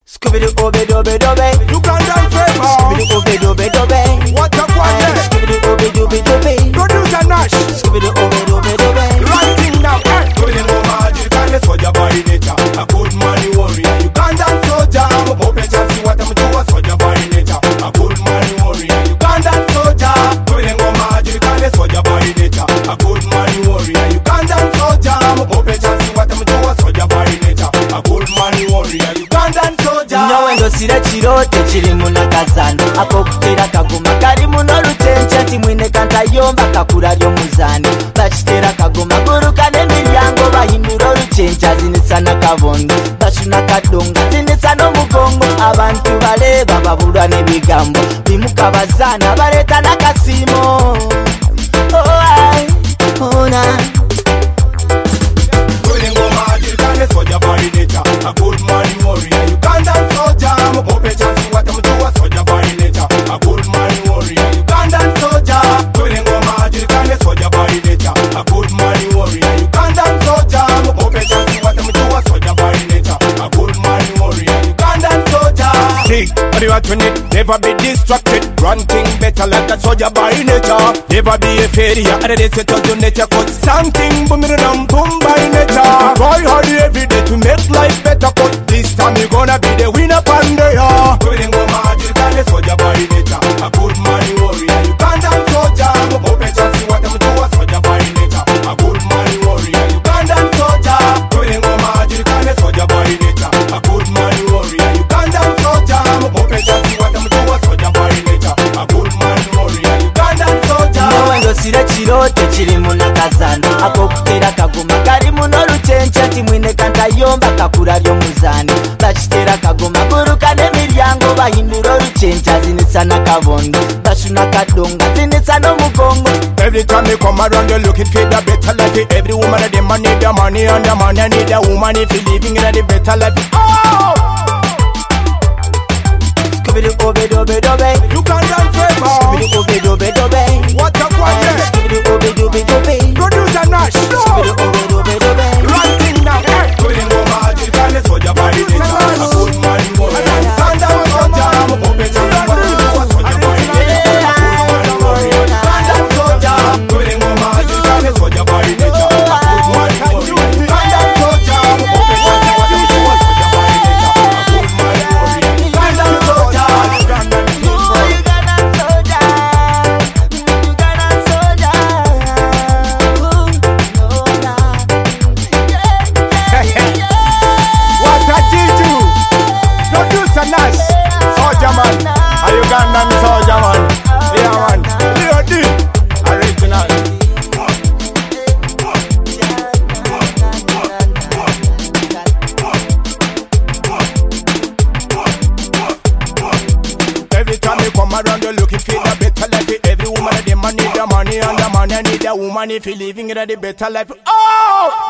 Scooby-Doo-Obe-Dobe-Dobe. Ugandan flavor. Scooby-Doo-Obe-Dobe-Dobe. What a one, Scooby-Doo-Obe-Dobe-Dobe. Producer Nash. Scooby-Doo-Obe-Dobe-Dobe. Right thing now. Doing no magic and the soldier by nature. A good money warrior. Ugandan soldier. I'm a puppet and see what I'm doing. A soldier by nature. A good money warrior. Ugandan soldier. Doing no magic and the soldier by nature. A good money warrior. Ugandan soldier. I'm a puppet and see what I'm doing. A soldier by nature. A good money warrior. Ugandan soldier. Nyowe ndosire chirote chiri munakazana akokutera kagoma kari muno rutenje ati mwine kantayomba kakura ryo muzani bachitera kagoma guruka nemiryango bahindura rucenje azinisa nakabondo bashuna kadonga zinisa nomugongo abantu bareba babulwa nebigambo bimuka bazana bareta nakasimo soldier by nature, a good money warrior. Ugandan soldier, I'm a puppet and see what I'm doing. A soldier by nature, a good money warrior. Ugandan soldier, doing no magic and a soldier by nature, a good money warrior. Ugandan soldier, I'm a puppet and see what I'm doing. A soldier by nature, a good money warrior. Ugandan soldier. Think, what you want to need? Never be distracted. Run thing better like a soldier by nature. Never be a failure. And they say to nature, cause something booming around boom by nature. Boy, hurry every day to make life better, cause this time you gonna be the winner pandaya. Doing no magic and a soldier by nature, a good money warrior. Ugandan soldier, I'm a puppet and see what I'm doing. A soldier by nature, a good money warrior. Ugandan soldier, doing no magic and a soldier by nature, a good money warrior. Ugandan soldier, I'm a puppet and see what I'm doing. A soldier by nature, a good money warrior. Ugandan soldier. Nyowe ndosire chirote chiri munakazana akokutera kagoma kari muno rucenje ati mwine kantayomba kakura ryo muzani bachitera kagoma guruka nemiryango bahindura rucenje azinisa nakabondo bashuna kadonga zinisa nomugongo. Every time you come around, you're looking for the better life. Every woman of them need the money, and the man need the woman if you living in the better life. Oh! Scooby-Doo-Obe-Dobe-Dobe. Ugandan flavor. Scooby-Doo-Obe-Dobe-Dobe. What a one, Scooby-Doo-Obe-Dobe-Dobe. Producer Nash. Scooby-Doo-Obe-Dobe-Dobe. Right thing now. Doing no magic and the soldier by nature, a good money warrior. Ugandan soldier, I'm a puppet and see what I'm doing. A soldier by nature, a good money warrior. Ugandan soldier, doing no magic and the soldier by nature, a good money warrior. Ugandan soldier, I'm a puppet and see what I'm doing. A soldier by nature, a good money warrior. Ugandan soldier, Nash, soldier man, a Ugandan soldier man, yeah man, Lady, original. Every time you come around, you're looking for the better life. Every woman of them need the money, and the man need the woman if you living in the better life. Oh!